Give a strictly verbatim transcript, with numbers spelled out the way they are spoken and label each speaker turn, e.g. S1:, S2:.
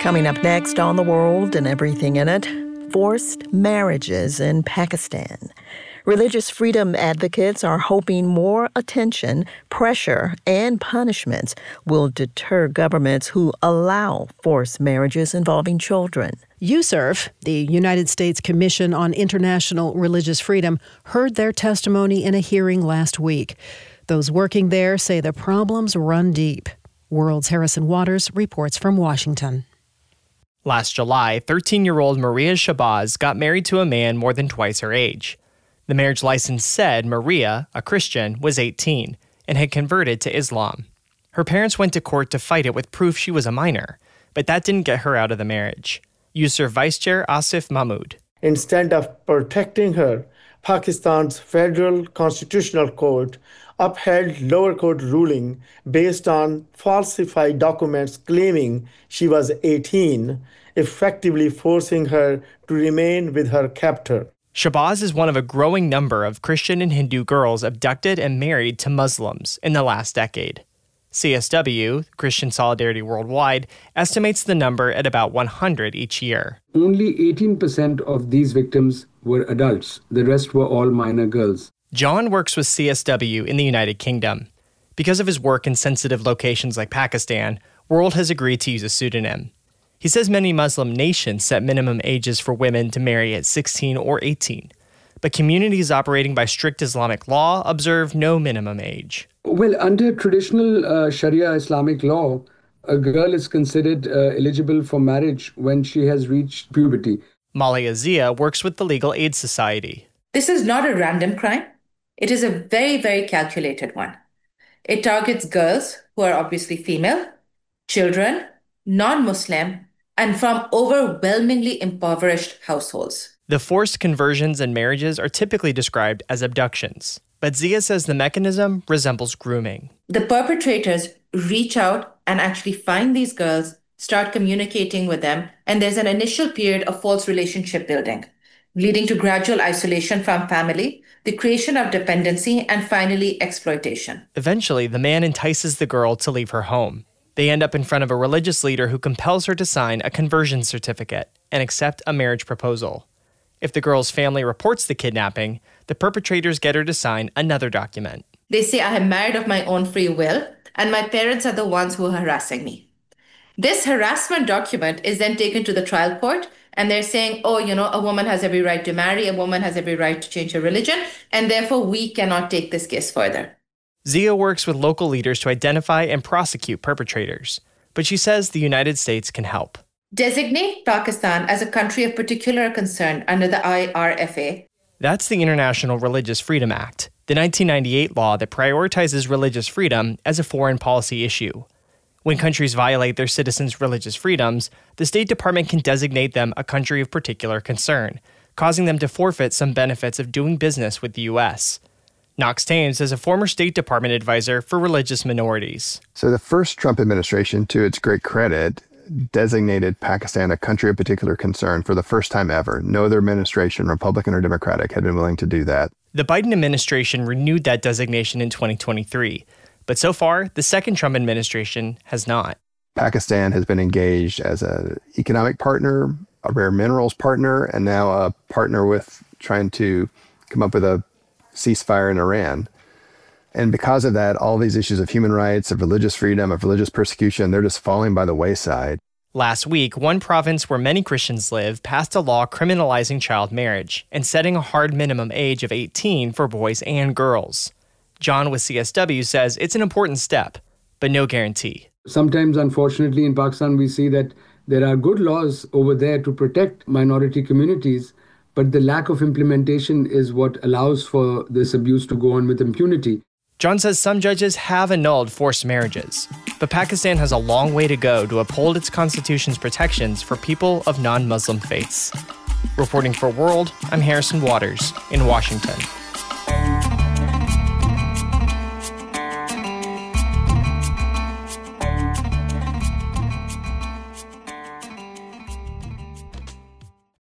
S1: Coming up next on The World and Everything in It, forced marriages in Pakistan. Religious freedom advocates are hoping more attention, pressure, and punishments will deter governments who allow forced marriages involving children.
S2: USERF, the United States Commission on International Religious Freedom, heard their testimony in a hearing last week. Those working there say the problems run deep. World's Harrison Waters reports from Washington.
S3: Last July, thirteen-year-old Maria Shabazz got married to a man more than twice her age. The marriage license said Maria, a Christian, was eighteen and had converted to Islam. Her parents went to court to fight it with proof she was a minor, but that didn't get her out of the marriage. USERF Vice Chair Asif Mahmood.
S4: Instead of protecting her, Pakistan's Federal Constitutional Court upheld lower court ruling based on falsified documents claiming she was eighteen, effectively forcing her to remain with her captor.
S3: Shabazz is one of a growing number of Christian and Hindu girls abducted and married to Muslims in the last decade. C S W, Christian Solidarity Worldwide, estimates the number at about one hundred each year.
S5: Only eighteen percent of these victims were adults. The rest were all minor girls.
S3: John works with C S W in the United Kingdom. Because of his work in sensitive locations like Pakistan, World has agreed to use a pseudonym. He says many Muslim nations set minimum ages for women to marry at sixteen or eighteen, but communities operating by strict Islamic law observe no minimum age.
S5: Well, under traditional uh, Sharia Islamic law, a girl is considered uh, eligible for marriage when she has reached puberty.
S3: Malia Zia works with the Legal Aid Society.
S6: This is not a random crime. It is a very, very calculated one. It targets girls who are obviously female, children, non-Muslim, and from overwhelmingly impoverished households.
S3: The forced conversions and marriages are typically described as abductions, but Zia says the mechanism resembles grooming.
S6: The perpetrators reach out and actually find these girls, start communicating with them, and there's an initial period of false relationship building, leading to gradual isolation from family, the creation of dependency, and finally exploitation.
S3: Eventually, the man entices the girl to leave her home. They end up in front of a religious leader who compels her to sign a conversion certificate and accept a marriage proposal. If the girl's family reports the kidnapping, the perpetrators get her to sign another document.
S6: They say I am married of my own free will, and my parents are the ones who are harassing me. This harassment document is then taken to the trial court, and they're saying, oh, you know, a woman has every right to marry, a woman has every right to change her religion, and therefore we cannot take this case further.
S3: Zia works with local leaders to identify and prosecute perpetrators, but she says the United States can help.
S6: Designate Pakistan as a country of particular concern under the I R F A.
S3: That's the International Religious Freedom Act, the nineteen ninety-eight law that prioritizes religious freedom as a foreign policy issue. When countries violate their citizens' religious freedoms, the State Department can designate them a country of particular concern, causing them to forfeit some benefits of doing business with the U S. Knox Thames is a former State Department advisor for religious minorities.
S7: So the first Trump administration, to its great credit, designated Pakistan a country of particular concern for the first time ever. No other administration, Republican or Democratic, had been willing to do that.
S3: The Biden administration renewed that designation in twenty twenty-three, but so far, the second Trump administration has not.
S7: Pakistan has been engaged as an economic partner, a rare minerals partner, and now a partner with trying to come up with a ceasefire in Iran. And because of that, all these issues of human rights, of religious freedom, of religious persecution, they're just falling by the wayside.
S3: Last week, one province where many Christians live passed a law criminalizing child marriage and setting a hard minimum age of eighteen for boys and girls. John with C S W says it's an important step, but no guarantee.
S5: Sometimes, unfortunately, in Pakistan, we see that there are good laws over there to protect minority communities, but the lack of implementation is what allows for this abuse to go on with impunity.
S3: John says some judges have annulled forced marriages, but Pakistan has a long way to go to uphold its constitution's protections for people of non-Muslim faiths. Reporting for World, I'm Harrison Waters in Washington.